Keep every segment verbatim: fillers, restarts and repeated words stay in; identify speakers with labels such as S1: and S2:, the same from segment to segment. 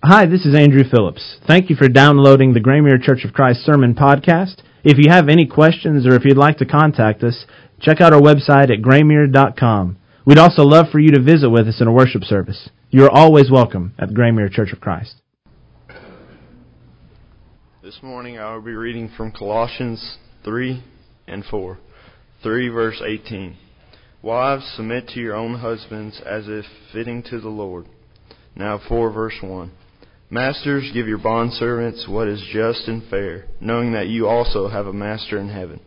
S1: Hi, this is Andrew Phillips. Thank you for downloading the Graymere Church of Christ Sermon Podcast. If you have any questions or if you'd like to contact us, check out our website at graymere dot com. We'd also love for you to visit with us in a worship service. You are always welcome at the Graymere Church of Christ.
S2: This morning I will be reading from Colossians three and four. three verse eighteen. Wives, submit to your own husbands as if fitting to the Lord. Now four verse one. Masters, give your bondservants what is just and fair, knowing that you also have a master in heaven.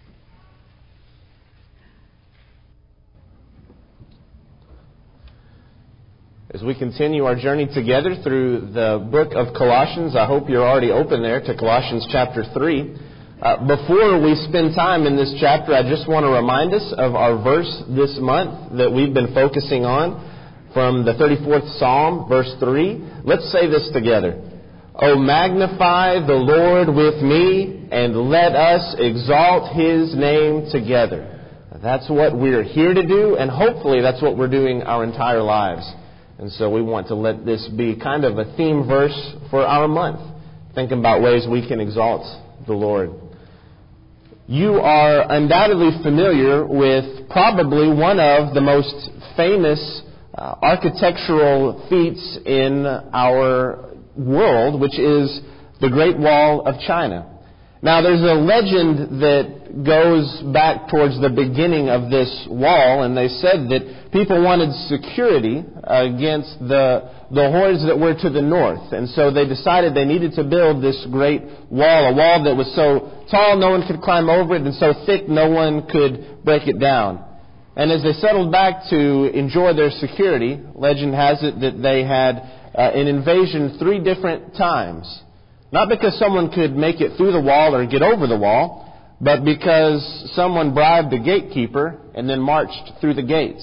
S3: As we continue our journey together through the book of Colossians, I hope you're already open there to Colossians chapter three. Uh, before we spend time in this chapter, I just want to remind us of our verse this month that we've been focusing on. From the thirty-fourth Psalm, verse three, let's say this together. Oh, magnify the Lord with me, and let us exalt His name together. That's what we're here to do, and hopefully that's what we're doing our entire lives. And so we want to let this be kind of a theme verse for our month, thinking about ways we can exalt the Lord. You are undoubtedly familiar with probably one of the most famous Uh, architectural feats in our world, which is the Great Wall of China. Now, there's a legend that goes back towards the beginning of this wall, and they said that people wanted security against the the hordes that were to the north, and so they decided they needed to build this great wall, a wall that was so tall no one could climb over it, and so thick no one could break it down. And as they settled back to enjoy their security, legend has it that they had uh, an invasion three different times. Not because someone could make it through the wall or get over the wall, but because someone bribed the gatekeeper and then marched through the gates.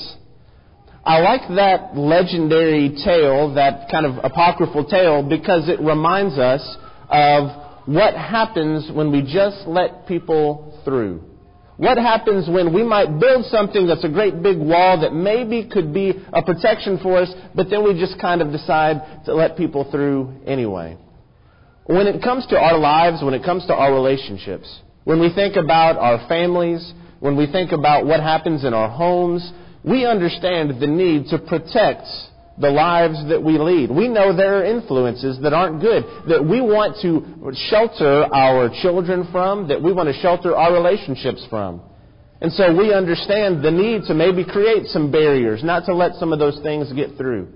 S3: I like that legendary tale, that kind of apocryphal tale, because it reminds us of what happens when we just let people through. What happens when we might build something that's a great big wall that maybe could be a protection for us, but then we just kind of decide to let people through anyway? When it comes to our lives, when it comes to our relationships, when we think about our families, when we think about what happens in our homes, we understand the need to protect the lives that we lead. We know there are influences that aren't good, that we want to shelter our children from, that we want to shelter our relationships from. And so we understand the need to maybe create some barriers, not to let some of those things get through.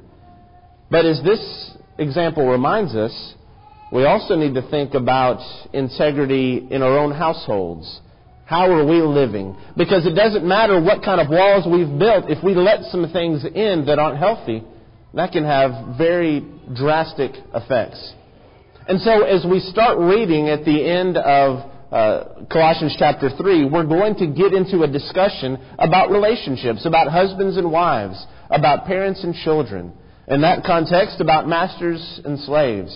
S3: But as this example reminds us, we also need to think about integrity in our own households. How are we living? Because it doesn't matter what kind of walls we've built, if we let some things in that aren't healthy, that can have very drastic effects. And so as we start reading at the end of uh, Colossians chapter three, we're going to get into a discussion about relationships, about husbands and wives, about parents and children. In that context, about masters and slaves.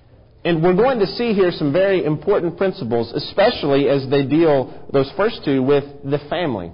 S3: And we're going to see here some very important principles, especially as they deal, those first two, with the family.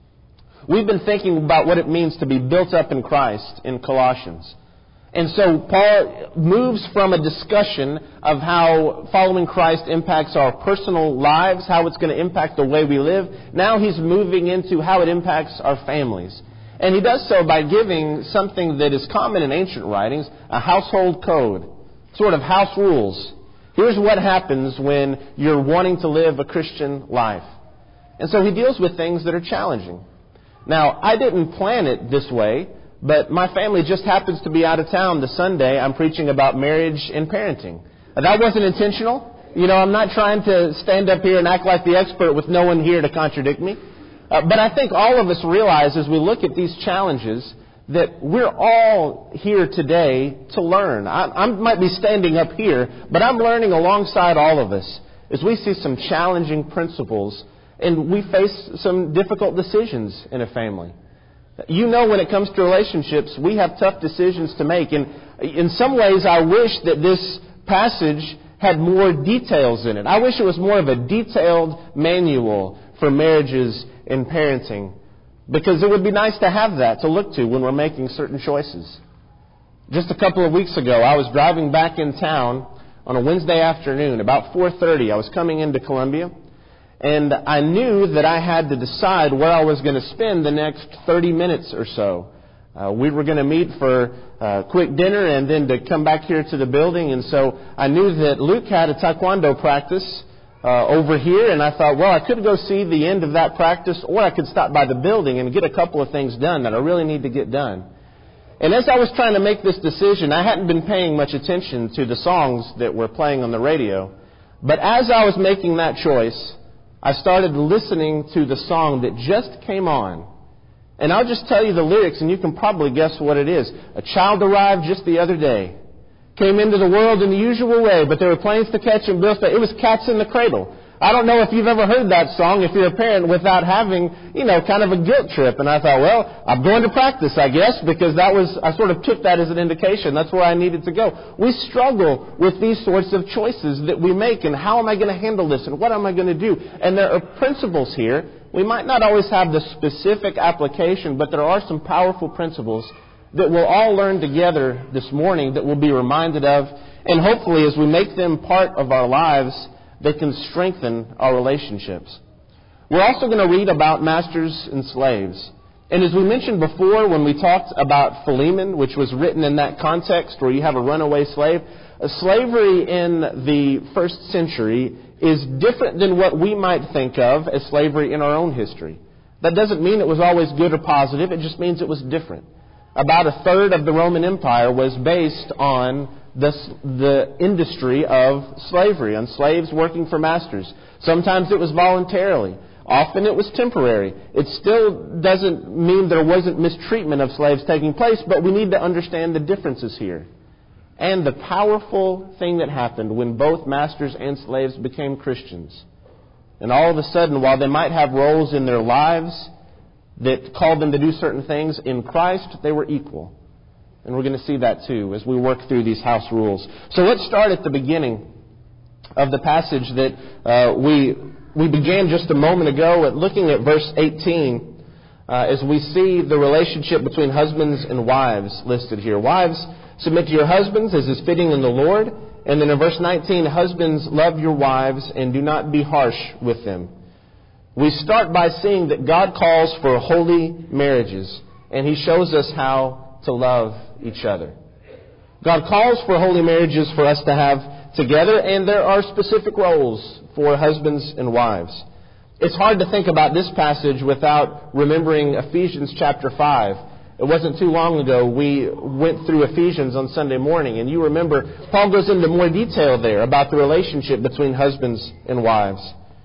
S3: We've been thinking about what it means to be built up in Christ in Colossians. And so Paul moves from a discussion of how following Christ impacts our personal lives, how it's going to impact the way we live. Now he's moving into how it impacts our families. And he does so by giving something that is common in ancient writings, a household code, sort of house rules. Here's what happens when you're wanting to live a Christian life. And so he deals with things that are challenging. Now, I didn't plan it this way, but my family just happens to be out of town the Sunday I'm preaching about marriage and parenting. That wasn't intentional. You know, I'm not trying to stand up here and act like the expert with no one here to contradict me. Uh, but I think all of us realize as we look at these challenges that we're all here today to learn. I, I might be standing up here, but I'm learning alongside all of us as we see some challenging principles and we face some difficult decisions in a family. You know, when it comes to relationships, we have tough decisions to make. And in some ways, I wish that this passage had more details in it. I wish it was more of a detailed manual for marriages and parenting, because it would be nice to have that to look to when we're making certain choices. Just a couple of weeks ago, I was driving back in town on a Wednesday afternoon, about four thirty. I was coming into Columbia, and I knew that I had to decide where I was going to spend the next thirty minutes or so. Uh, we were going to meet for a quick dinner and then to come back here to the building, and so I knew that Luke had a taekwondo practice uh, over here, and I thought, well, I could go see the end of that practice, or I could stop by the building and get a couple of things done that I really need to get done. And as I was trying to make this decision, I hadn't been paying much attention to the songs that were playing on the radio. But as I was making that choice, I started listening to the song that just came on. And I'll just tell you the lyrics, and you can probably guess what it is. A child arrived just the other day. Came into the world in the usual way, but there were planes to catch and bills to pay. It was Cats in the Cradle. I don't know if you've ever heard that song, if you're a parent, without having, you know, kind of a guilt trip. And I thought, well, I'm going to practice, I guess, because that was, I sort of took that as an indication. That's where I needed to go. We struggle with these sorts of choices that we make, and how am I going to handle this, and what am I going to do? And there are principles here. We might not always have the specific application, but there are some powerful principles that we'll all learn together this morning that we'll be reminded of. And hopefully, as we make them part of our lives, they can strengthen our relationships. We're also going to read about masters and slaves. And as we mentioned before, when we talked about Philemon, which was written in that context where you have a runaway slave, a slavery in the first century is different than what we might think of as slavery in our own history. That doesn't mean it was always good or positive. It just means it was different. About a third of the Roman Empire was based on the, the industry of slavery, on slaves working for masters. Sometimes it was voluntarily. Often it was temporary. It still doesn't mean there wasn't mistreatment of slaves taking place, but we need to understand the differences here. And the powerful thing that happened when both masters and slaves became Christians. And all of a sudden, while they might have roles in their lives that called them to do certain things, in Christ they were equal. And we're going to see that too as we work through these house rules. So let's start at the beginning of the passage that uh, we we began just a moment ago at looking at verse eighteen uh, as we see the relationship between husbands and wives listed here. Wives, submit to your husbands as is fitting in the Lord. And then in verse nineteen, husbands, love your wives and do not be harsh with them. We start by seeing that God calls for holy marriages, and He shows us how to love each other. God calls for holy marriages for us to have together, and there are specific roles for husbands and wives. It's hard to think about this passage without remembering Ephesians chapter five. It wasn't too long ago we went through Ephesians on Sunday morning, and you remember Paul goes into more detail there about the relationship between husbands and wives.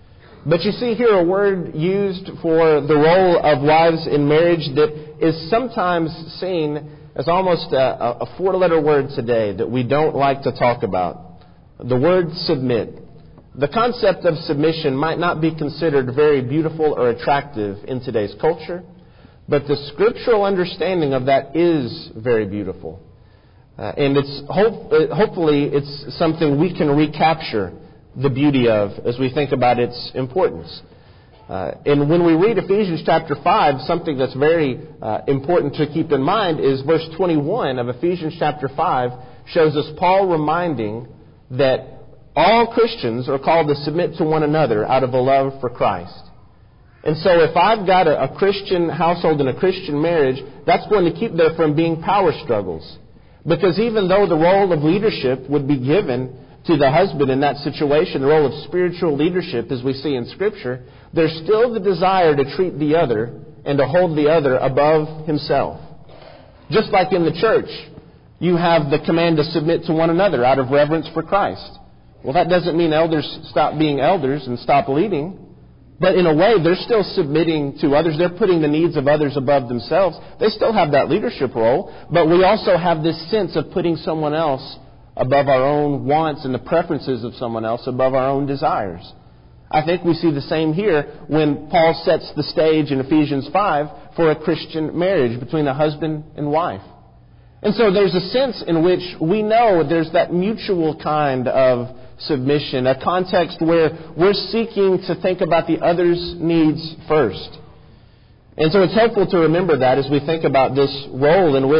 S3: But you see here a word used for the role of wives in marriage that is sometimes seen as almost a, a four-letter word today that we don't like to talk about. The word submit. The concept of submission might not be considered very beautiful or attractive in today's culture, but the scriptural understanding of that is very beautiful. Uh, and it's hope, uh, hopefully it's something we can recapture the beauty of as we think about its importance. Uh, and when we read Ephesians chapter five, something that's very uh, important to keep in mind is verse twenty-one of Ephesians chapter five shows us Paul reminding that all Christians are called to submit to one another out of a love for Christ. And so if I've got a, a Christian household and a Christian marriage, that's going to keep there from being power struggles. Because even though the role of leadership would be given to the husband in that situation, the role of spiritual leadership as we see in Scripture, there's still the desire to treat the other and to hold the other above himself. Just like in the church, you have the command to submit to one another out of reverence for Christ. Well, that doesn't mean elders stop being elders and stop leading. But in a way, they're still submitting to others. They're putting the needs of others above themselves. They still have that leadership role. But we also have this sense of putting someone else above our own wants and the preferences of someone else above our own desires. I think we see the same here when Paul sets the stage in Ephesians five for a Christian marriage between a husband and wife. And so there's a sense in which we know there's that mutual kind of submission, a context where we're seeking to think about the other's needs first. And so it's helpful to remember that as we think about this role in which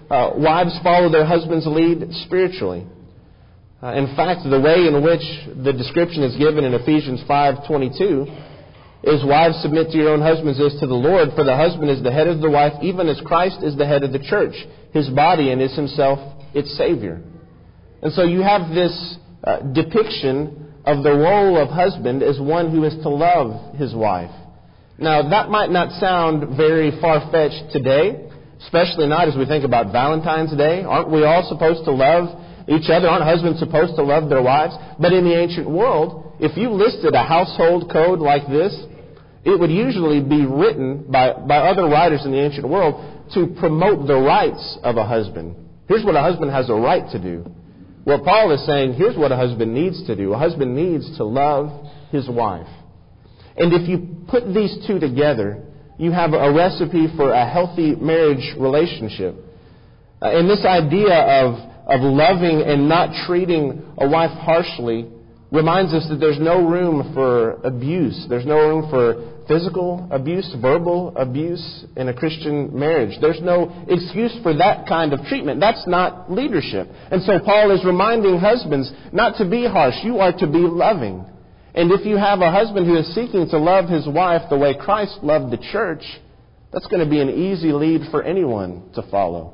S3: uh, wives follow their husband's lead spiritually. Uh, in fact, the way in which the description is given in Ephesians five twenty-two is, wives, submit to your own husbands as to the Lord, for the husband is the head of the wife, even as Christ is the head of the church, his body, and is himself its Savior. And so you have this uh, depiction of the role of husband as one who is to love his wife. Now, that might not sound very far-fetched today, especially not as we think about Valentine's Day. Aren't we all supposed to love each other? Aren't husbands supposed to love their wives? But in the ancient world, if you listed a household code like this, it would usually be written by, by other writers in the ancient world to promote the rights of a husband. Here's what a husband has a right to do. Well, Paul is saying, here's what a husband needs to do. A husband needs to love his wife. And if you put these two together, you have a recipe for a healthy marriage relationship. Uh, and this idea of, of loving and not treating a wife harshly reminds us that there's no room for abuse. There's no room for physical abuse, verbal abuse in a Christian marriage. There's no excuse for that kind of treatment. That's not leadership. And so Paul is reminding husbands not to be harsh. You are to be loving. And if you have a husband who is seeking to love his wife the way Christ loved the church, that's going to be an easy lead for anyone to follow.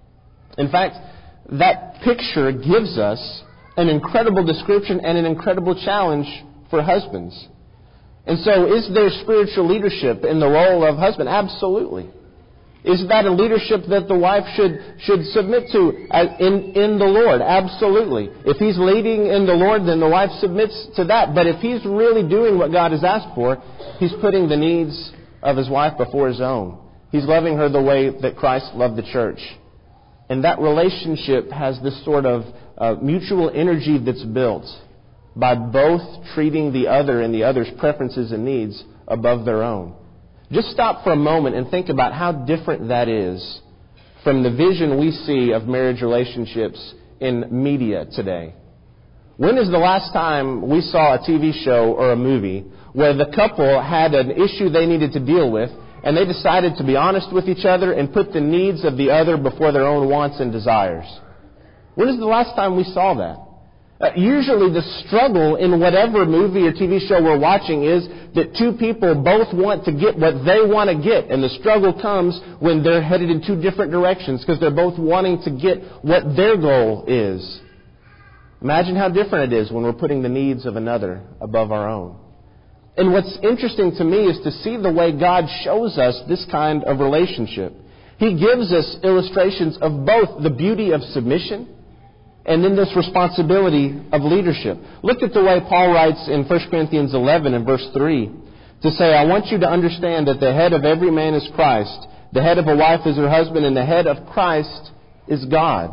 S3: In fact, that picture gives us an incredible description and an incredible challenge for husbands. And so, is there spiritual leadership in the role of husband? Absolutely. Is that a leadership that the wife should should submit to in, in the Lord? Absolutely. If he's leading in the Lord, then the wife submits to that. But if he's really doing what God has asked for, he's putting the needs of his wife before his own. He's loving her the way that Christ loved the church. And that relationship has this sort of uh, mutual energy that's built by both treating the other and the other's preferences and needs above their own. Just stop for a moment and think about how different that is from the vision we see of marriage relationships in media today. When is the last time we saw a T V show or a movie where the couple had an issue they needed to deal with and they decided to be honest with each other and put the needs of the other before their own wants and desires? When is the last time we saw that? Uh, usually the struggle in whatever movie or T V show we're watching is that two people both want to get what they want to get. And the struggle comes when they're headed in two different directions because they're both wanting to get what their goal is. Imagine how different it is when we're putting the needs of another above our own. And what's interesting to me is to see the way God shows us this kind of relationship. He gives us illustrations of both the beauty of submission and then this responsibility of leadership. Look at the way Paul writes in First Corinthians eleven and verse three to say, I want you to understand that the head of every man is Christ, the head of a wife is her husband, and the head of Christ is God.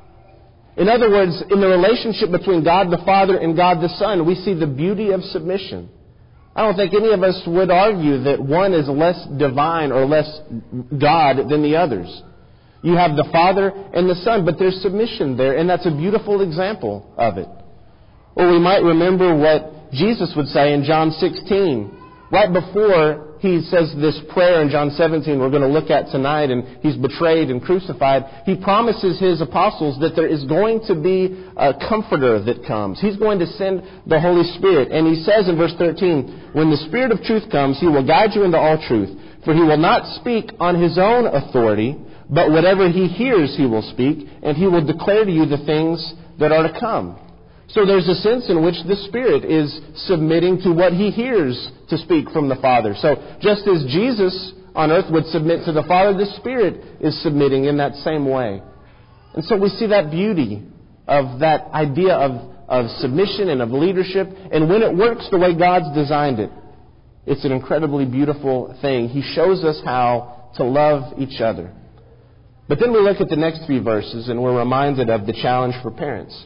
S3: In other words, in the relationship between God the Father and God the Son, we see the beauty of submission. I don't think any of us would argue that one is less divine or less God than the others. You have the Father and the Son, but there's submission there, and that's a beautiful example of it. Or we might remember what Jesus would say in John sixteen, right before he says this prayer in John seventeen we're going to look at tonight, and he's betrayed and crucified. He promises his apostles that there is going to be a comforter that comes. He's going to send the Holy Spirit. And he says in verse thirteen, when the Spirit of truth comes, he will guide you into all truth. For he will not speak on his own authority, but whatever he hears he will speak, and he will declare to you the things that are to come. So there's a sense in which the Spirit is submitting to what he hears to speak from the Father. So just as Jesus on earth would submit to the Father, the Spirit is submitting in that same way. And so we see that beauty of that idea of, of submission and of leadership. And when it works the way God's designed it, it's an incredibly beautiful thing. He shows us how to love each other. But then we look at the next few verses and we're reminded of the challenge for parents.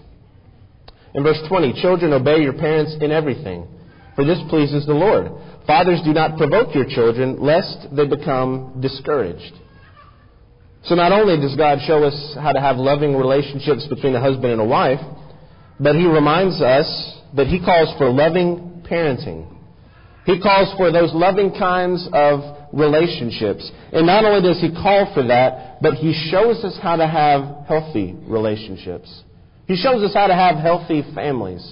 S3: In verse twenty, children, obey your parents in everything, for this pleases the Lord. Fathers, do not provoke your children, lest they become discouraged. So not only does God show us how to have loving relationships between a husband and a wife, but he reminds us that he calls for loving parenting. He calls for those loving kinds of relationships. And not only does He call for that, but He shows us how to have healthy relationships. He shows us how to have healthy families.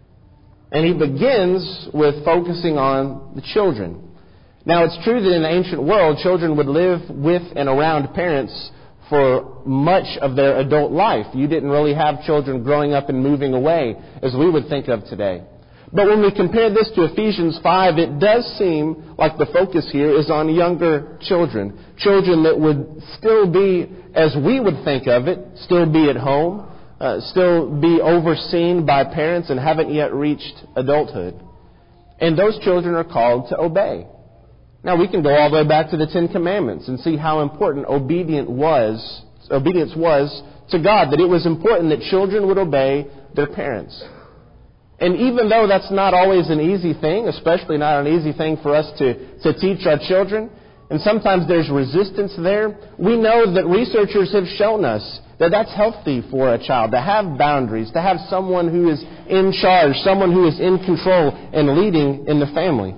S3: And He begins with focusing on the children. Now, it's true that in the ancient world, children would live with and around parents for much of their adult life. You didn't really have children growing up and moving away as we would think of today. But when we compare this to Ephesians five, it does seem like the focus here is on younger children. Children that would still be, as we would think of it, still be at home, uh, still be overseen by parents and haven't yet reached adulthood. And those children are called to obey. Now, we can go all the way back to the Ten Commandments and see how important obedient was, obedience was to God, that it was important that children would obey their parents. And even though that's not always an easy thing, especially not an easy thing for us to, to teach our children, and sometimes there's resistance there, we know that researchers have shown us that that's healthy for a child, to have boundaries, to have someone who is in charge, someone who is in control and leading in the family.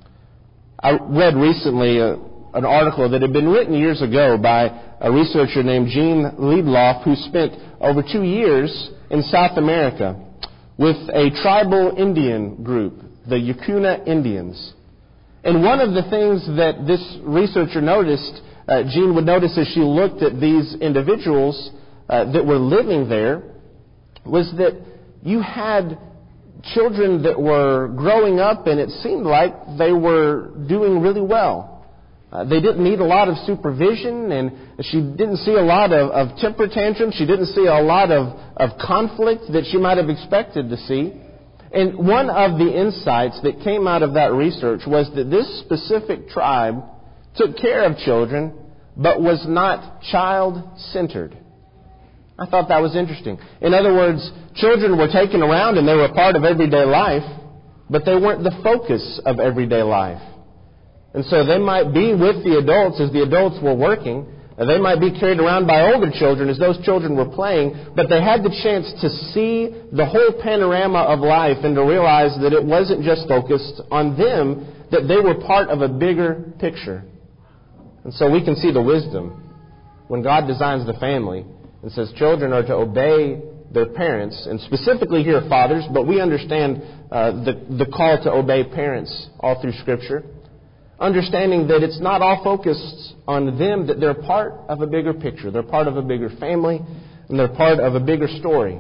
S3: I read recently a, an article that had been written years ago by a researcher named Gene Liedloff, who spent over two years in South America with a tribal Indian group, the Yacuna Indians. And one of the things that this researcher noticed, uh, Gene would notice as she looked at these individuals uh, that were living there, was that you had children that were growing up, and it seemed like they were doing really well. Uh, they didn't need a lot of supervision, and she didn't see a lot of, of temper tantrums. She didn't see a lot of, of conflict that she might have expected to see. And one of the insights that came out of that research was that this specific tribe took care of children, but was not child-centered. I thought that was interesting. In other words, children were taken around and they were a part of everyday life, but they weren't the focus of everyday life. And so they might be with the adults as the adults were working, and they might be carried around by older children as those children were playing, but they had the chance to see the whole panorama of life and to realize that it wasn't just focused on them, that they were part of a bigger picture. And so we can see the wisdom when God designs the family. It says children are to obey their parents, and specifically here fathers, but we understand uh, the, the call to obey parents all through Scripture. Understanding that it's not all focused on them, that they're part of a bigger picture. They're part of a bigger family, and they're part of a bigger story.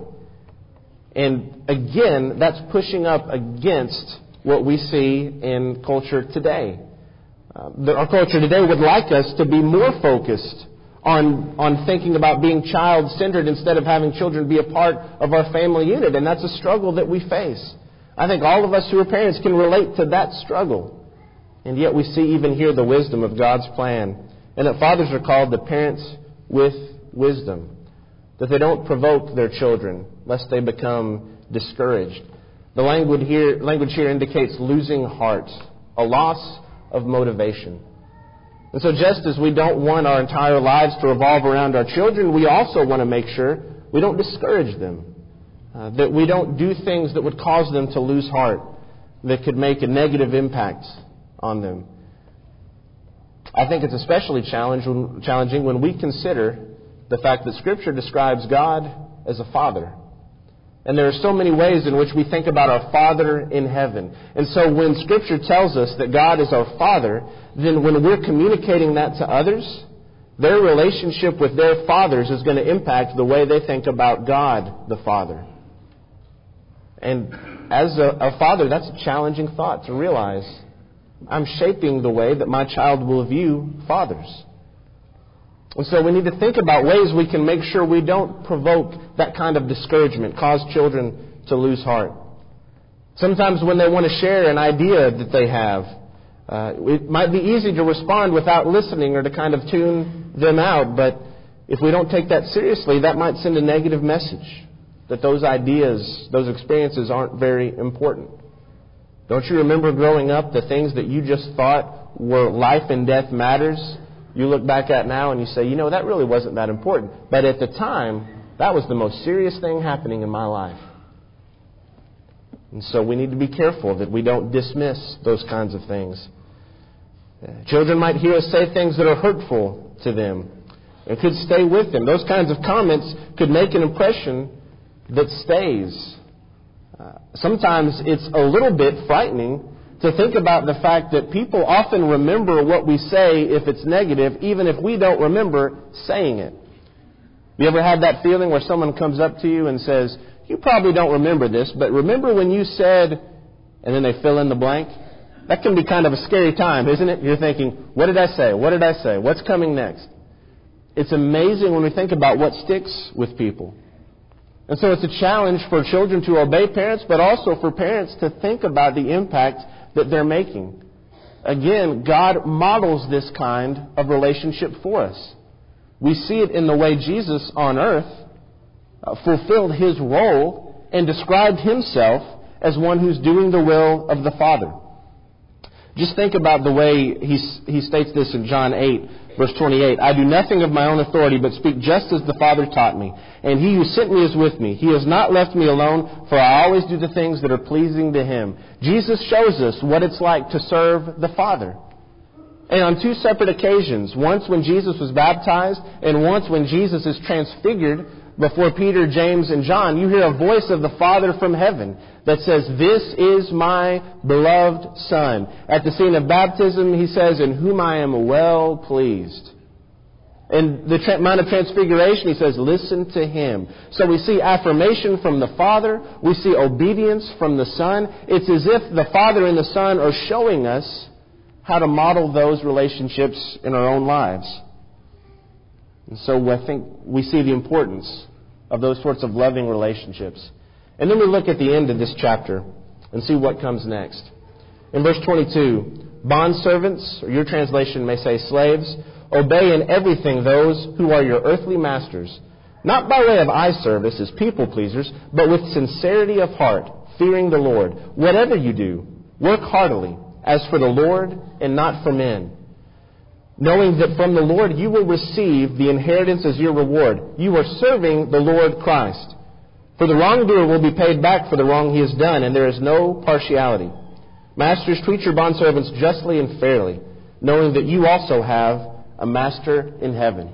S3: And again, that's pushing up against what we see in culture today. Uh, our culture today would like us to be more focused on, on thinking about being child-centered instead of having children be a part of our family unit. And that's a struggle that we face. I think all of us who are parents can relate to that struggle. And yet we see even here the wisdom of God's plan. And that fathers are called to parents with wisdom. That they don't provoke their children lest they become discouraged. The language here, language here indicates losing heart, a loss of motivation. And so just as we don't want our entire lives to revolve around our children, we also want to make sure we don't discourage them. Uh, that we don't do things that would cause them to lose heart, that could make a negative impact on them. I think it's especially challenging when we consider the fact that Scripture describes God as a father. And there are so many ways in which we think about our Father in heaven. And so when Scripture tells us that God is our Father, then when we're communicating that to others, their relationship with their fathers is going to impact the way they think about God the Father. And as a, a father, that's a challenging thought to realize. I'm shaping the way that my child will view fathers. And so we need to think about ways we can make sure we don't provoke that kind of discouragement, cause children to lose heart. Sometimes when they want to share an idea that they have, uh, it might be easy to respond without listening or to kind of tune them out. But if we don't take that seriously, that might send a negative message that those ideas, those experiences aren't very important. Don't you remember growing up the things that you just thought were life and death matters? You look back at now and you say, you know, that really wasn't that important. But at the time, that was the most serious thing happening in my life. And so we need to be careful that we don't dismiss those kinds of things. Children might hear us say things that are hurtful to them. It could stay with them. Those kinds of comments could make an impression that stays. Uh, sometimes it's a little bit frightening to think about the fact that people often remember what we say if it's negative, even if we don't remember saying it. You ever had that feeling where someone comes up to you and says, you probably don't remember this, but remember when you said, and then they fill in the blank? That can be kind of a scary time, isn't it? You're thinking, what did I say? What did I say? What's coming next? It's amazing when we think about what sticks with people. And so it's a challenge for children to obey parents, but also for parents to think about the impact that they're making. Again, God models this kind of relationship for us. We see it in the way Jesus on earth uh, fulfilled His role and described Himself as one who's doing the will of the Father. Just think about the way he, he states this in John eight, verse twenty-eight. I do nothing of my own authority, but speak just as the Father taught me. And He who sent me is with me. He has not left me alone, for I always do the things that are pleasing to Him. Jesus shows us what it's like to serve the Father. And on two separate occasions, once when Jesus was baptized and once when Jesus is transfigured before Peter, James, and John, you hear a voice of the Father from heaven that says, this is my beloved Son. At the scene of baptism, He says, in whom I am well pleased. In the tra- Mount of Transfiguration, He says, listen to Him. So we see affirmation from the Father. We see obedience from the Son. It's as if the Father and the Son are showing us how to model those relationships in our own lives. And so I think we see the importance of those sorts of loving relationships. And then we look at the end of this chapter and see what comes next. In verse twenty-two, bondservants, or your translation may say slaves, obey in everything those who are your earthly masters, not by way of eye service as people pleasers, but with sincerity of heart, fearing the Lord. Whatever you do, work heartily, as for the Lord and not for men, knowing that from the Lord you will receive the inheritance as your reward. You are serving the Lord Christ. For the wrongdoer will be paid back for the wrong he has done, and there is no partiality. Masters, treat your bondservants justly and fairly, knowing that you also have a master in heaven.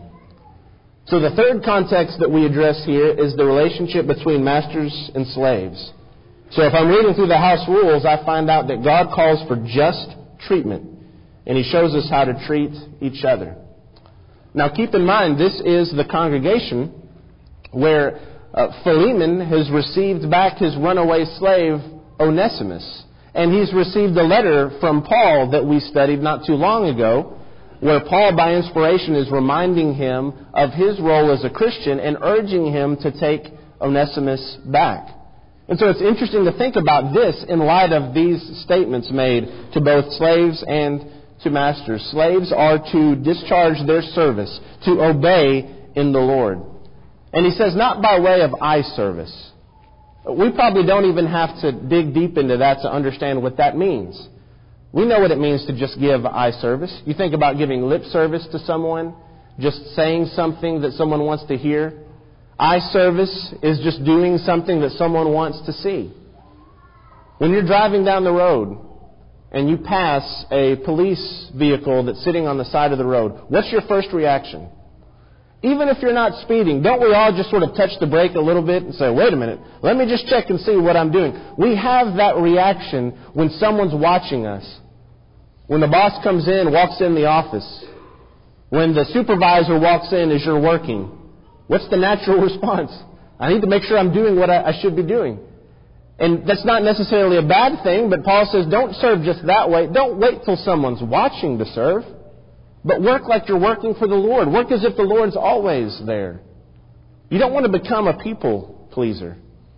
S3: So the third context that we address here is the relationship between masters and slaves. So if I'm reading through the house rules, I find out that God calls for just treatment. And He shows us how to treat each other. Now keep in mind, this is the congregation where uh, Philemon has received back his runaway slave Onesimus. And he's received a letter from Paul that we studied not too long ago, where Paul, by inspiration, is reminding him of his role as a Christian and urging him to take Onesimus back. And so it's interesting to think about this in light of these statements made to both slaves and to masters. Slaves are to discharge their service, to obey in the Lord. And he says, not by way of eye service. We probably don't even have to dig deep into that to understand what that means. We know what it means to just give eye service. You think about giving lip service to someone, just saying something that someone wants to hear. Eye service is just doing something that someone wants to see. When you're driving down the road and you pass a police vehicle that's sitting on the side of the road, what's your first reaction? Even if you're not speeding, don't we all just sort of touch the brake a little bit and say, wait a minute, let me just check and see what I'm doing? We have that reaction when someone's watching us. When the boss comes in, walks in the office. When the supervisor walks in as you're working. What's the natural response? I need to make sure I'm doing what I, I should be doing. And that's not necessarily a bad thing, but Paul says don't serve just that way. Don't wait till someone's watching to serve. But work like you're working for the Lord. Work as if the Lord's always there. You don't want to become a people pleaser.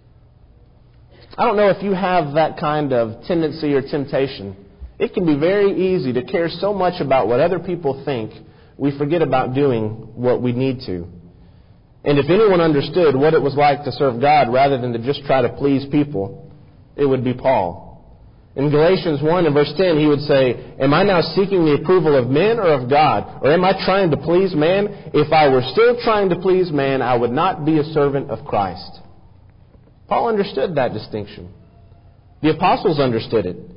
S3: I don't know if you have that kind of tendency or temptation. It can be very easy to care so much about what other people think, we forget about doing what we need to. And if anyone understood what it was like to serve God rather than to just try to please people, it would be Paul. In Galatians one and verse ten, he would say, am I now seeking the approval of men or of God? Or am I trying to please man? If I were still trying to please man, I would not be a servant of Christ. Paul understood that distinction. The apostles understood it.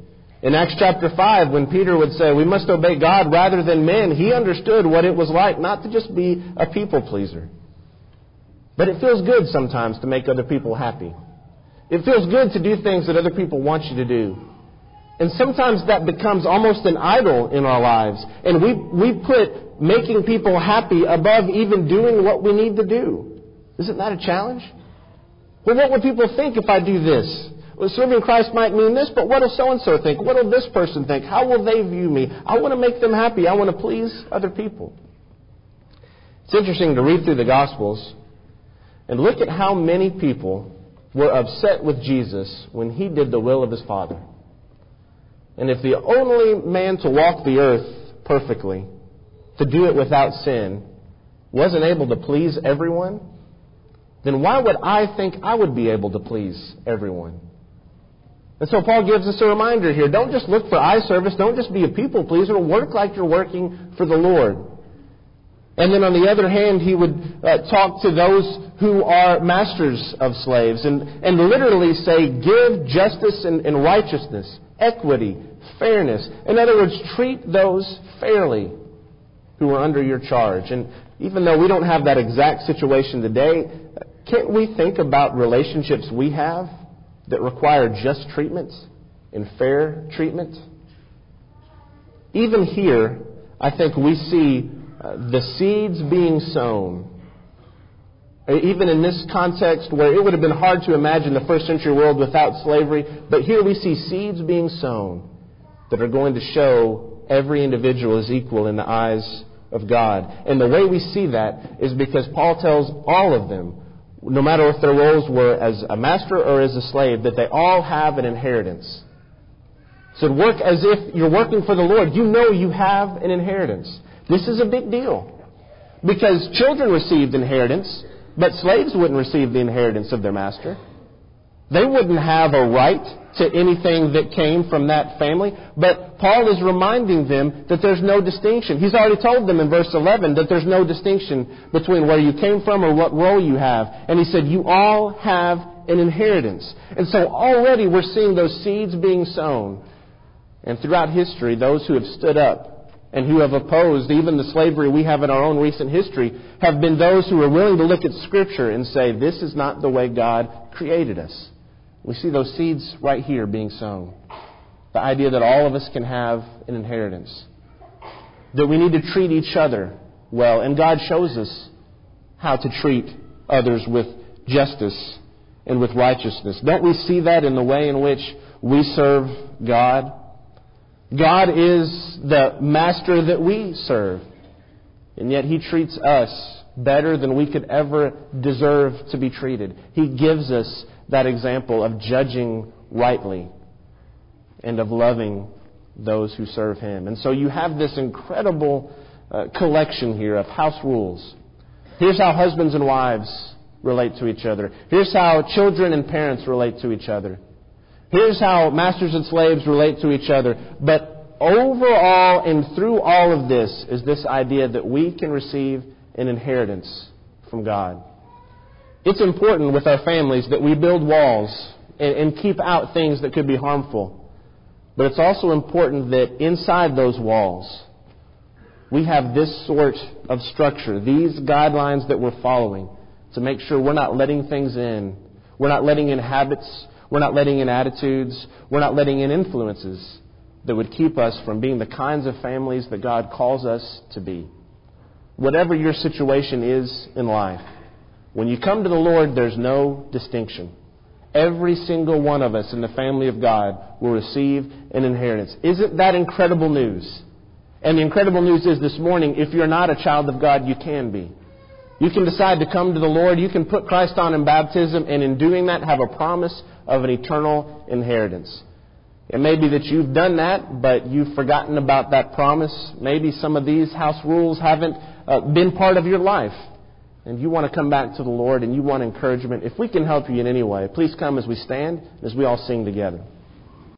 S3: In Acts chapter five, when Peter would say, we must obey God rather than men, he understood what it was like not to just be a people pleaser. But it feels good sometimes to make other people happy. It feels good to do things that other people want you to do. And sometimes that becomes almost an idol in our lives. And we, we put making people happy above even doing what we need to do. Isn't that a challenge? Well, what would people think if I do this? Well, serving Christ might mean this, but what will so-and-so think? What will this person think? How will they view me? I want to make them happy. I want to please other people. It's interesting to read through the Gospels and look at how many people were upset with Jesus when He did the will of His Father. And if the only man to walk the earth perfectly, to do it without sin, wasn't able to please everyone, then why would I think I would be able to please everyone? And so Paul gives us a reminder here. Don't just look for eye service. Don't just be a people pleaser. Work like you're working for the Lord. And then on the other hand, he would uh, talk to those who are masters of slaves and, and literally say, give justice and, and righteousness, equity, fairness. In other words, treat those fairly who are under your charge. And even though we don't have that exact situation today, can't we think about relationships we have that require just treatment and fair treatment? Even here, I think we see uh, the seeds being sown. Even in this context where it would have been hard to imagine the first century world without slavery, but here we see seeds being sown that are going to show every individual is equal in the eyes of God. And the way we see that is because Paul tells all of them, no matter if their roles were as a master or as a slave, that they all have an inheritance. So work as if you're working for the Lord. You know you have an inheritance. This is a big deal. Because children received inheritance, but slaves wouldn't receive the inheritance of their master. They wouldn't have a right to anything that came from that family. But Paul is reminding them that there's no distinction. He's already told them in verse eleven that there's no distinction between where you came from or what role you have. And he said, you all have an inheritance. And so already we're seeing those seeds being sown. And throughout history, those who have stood up and who have opposed even the slavery we have in our own recent history have been those who are willing to look at Scripture and say, this is not the way God created us. We see those seeds right here being sown. The idea that all of us can have an inheritance. That we need to treat each other well. And God shows us how to treat others with justice and with righteousness. Don't we see that in the way in which we serve God? God is the master that we serve. And yet He treats us better than we could ever deserve to be treated. He gives us that example of judging rightly and of loving those who serve Him. And so you have this incredible uh, collection here of house rules. Here's how husbands and wives relate to each other. Here's how children and parents relate to each other. Here's how masters and slaves relate to each other. But overall and through all of this is this idea that we can receive an inheritance from God. It's important with our families that we build walls and, and keep out things that could be harmful. But it's also important that inside those walls we have this sort of structure, these guidelines that we're following to make sure we're not letting things in. We're not letting in habits. We're not letting in attitudes. We're not letting in influences that would keep us from being the kinds of families that God calls us to be. Whatever your situation is in life, when you come to the Lord, there's no distinction. Every single one of us in the family of God will receive an inheritance. Isn't that incredible news? And the incredible news is this morning, if you're not a child of God, you can be. You can decide to come to the Lord. You can put Christ on in baptism, and in doing that, have a promise of an eternal inheritance. It may be that you've done that, but you've forgotten about that promise. Maybe some of these house rules haven't uh, been part of your life. And you want to come back to the Lord and you want encouragement. If we can help you in any way, please come as we stand, as we all sing together.